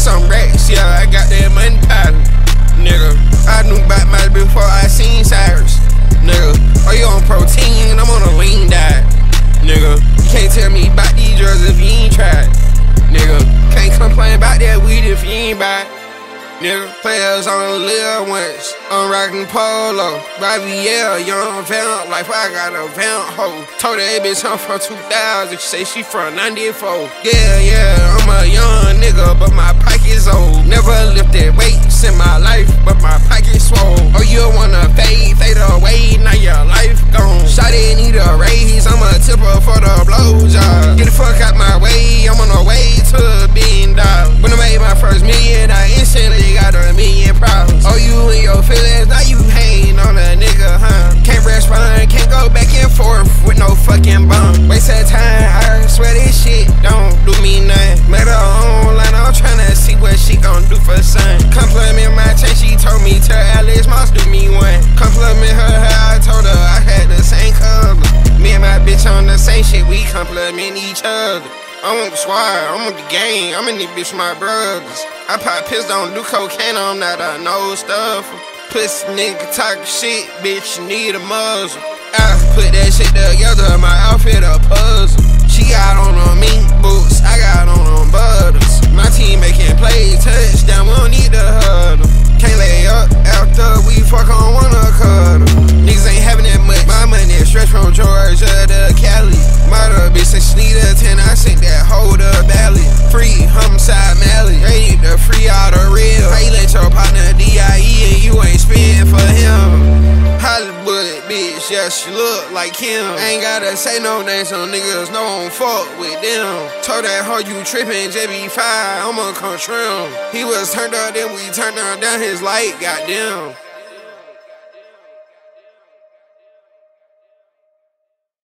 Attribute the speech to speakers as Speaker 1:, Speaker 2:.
Speaker 1: some racks, yeah, I got that money pattern. Nigga, I knew about my before I seen Cyrus. Nigga, are you on protein? I'm on a lean diet. Nigga, you can't tell me about these drugs if you ain't tried. Nigga, can't complain about that weed if you ain't buy it. Nigga, players on live once, I'm rockin' polo. Raviel, young vamp, like I got a vamp hoe. Told that bitch I'm from 2000, she say she from 94. Yeah, I'm a young nigga, but my pocket's old. Never lifted weights in my life, but my pocket's swole. Oh, you wanna fade away, now your life gone. Shawty need a raise, I'm a tipper for the blowjob. Get the fuck out my way, I'm on the way to $1 billion. When I made my first million, I instantly got $1 million problems. Oh, you and your feelings, now you hating on a nigga, huh? Can't respond, can't go back and forth with no fucking bum. Waste of time, I swear this shit don't do me nothing. Met her online, I'm tryna see what she gon' do for son. Compliment my chain, she told me tell Alex Moss do me one. Compliment her hair, I told her I had the same color. Me and my bitch on the same shit, we compliment each other. I want the squad, I want the gang, I'm in this bitch with my brothers. I pop pills, don't do cocaine, I'm not a no stuffer. Pussy nigga talk shit, bitch, you need a muzzle. I put that shit together, my outfit a puzzle. She got on them mink boots, I got on them butters. My team making plays, touchdown, we don't need to huddle. Can't lay up after we fuck on one cuddle. Niggas ain't having that much, my money stretch from Georgia to Cali. Mother bitch say she need a 10, I sent that hoe to Valley. Free homicide Mally, ready to free all the real. How you let your partner DIE and you ain't spitting for him? Hollywood bitch, yeah, she look like him. Ain't gotta say no names, so niggas know I don't fuck with them. Told that hoe you trippin', JB5, I'ma come trim. He was turned up, then we turned down his light, goddamn.